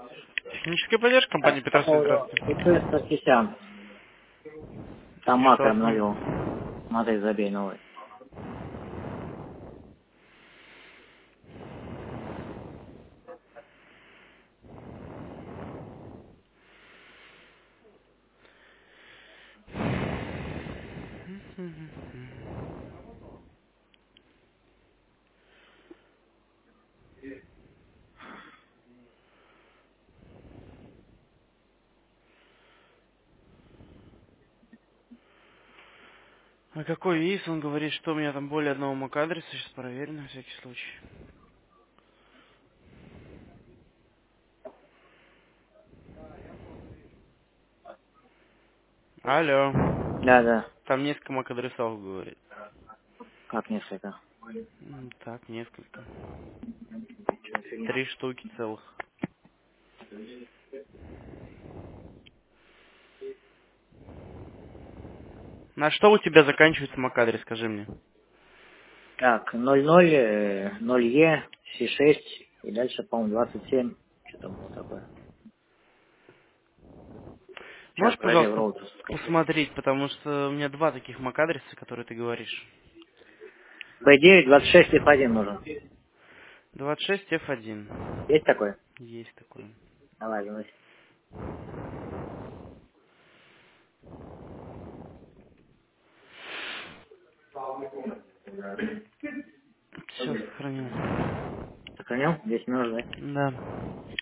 Техническая поддержка компании Так, по Петросвет, поводу здравствуйте. ИП 150. Там Что макро с ним? обновил. Модель забей новый. А какой есть? Он говорит, что у меня там более одного MAC-адреса. Сейчас проверю на всякий случай. Алло. Да, да. Там несколько MAC-адресов, говорит. Как несколько. Так, несколько. Чё, фигня? 3 штуки целых. На что у тебя заканчивается MAC-адрес, скажи мне? Так, 00, 0Е, C6 и дальше, по-моему, 27. Что там было такое? Сейчас Можешь, пройди в пожалуйста, роутер скачать. посмотреть, потому что у меня два таких MAC-адреса, которые ты говоришь. B9, 26 F1 нужен. 26F1. Есть такой? Есть такой. Давай, заноси. Все, сохранил. Сохранил? 10 минут, да? Да.